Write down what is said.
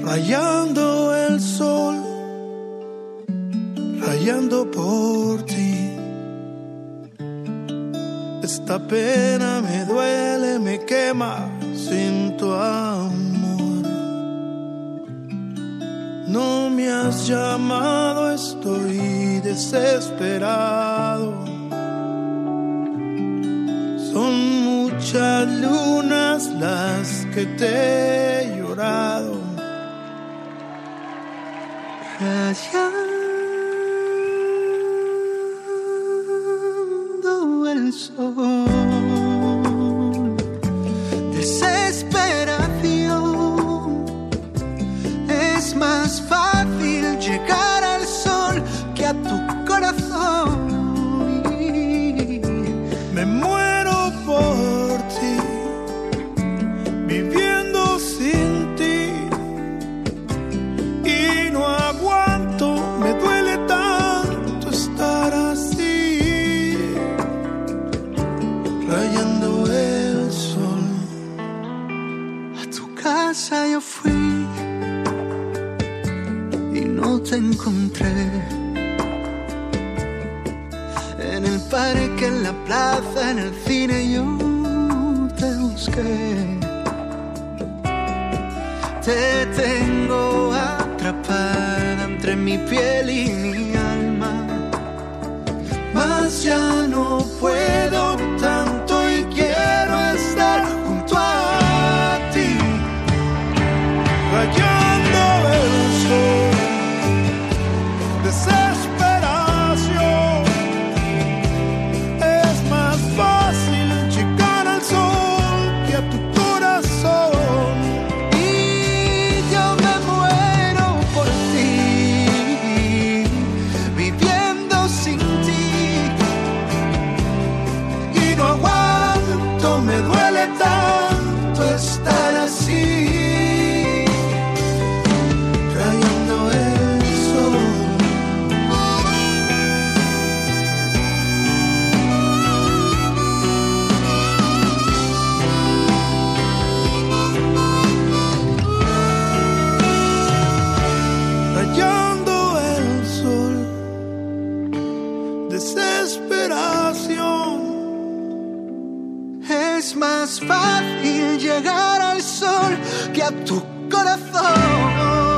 rayando el sol, rayando por ti. Esta pena me duele, me quema sin tu amor. No me has llamado, estoy desesperado. Son muchas lunas las que te he llorado. Rayando el sol, desesperación. Es más fácil llegar al sol que a tu corazón. Me muero por ti, viviendo sin ti, y no aguanto, me duele tanto estar así, rayando el sol. A tu casa yo fui y no te encontré. En el parque, en la plaza, en el cine yo te busqué. Te tengo atrapada entre mi piel y mi alma, mas ya no puedo tanto y quiero estar junto a ti, rayando el sol. Desesperación. Es más fácil llegar al sol que a tu corazón. Y yo me muero por ti, viviendo sin ti. Y no aguanto, me duele tanto estar así, rayando el sol. Rayando el sol, desesperación. Es más fácil llegar al sol que a tu corazón.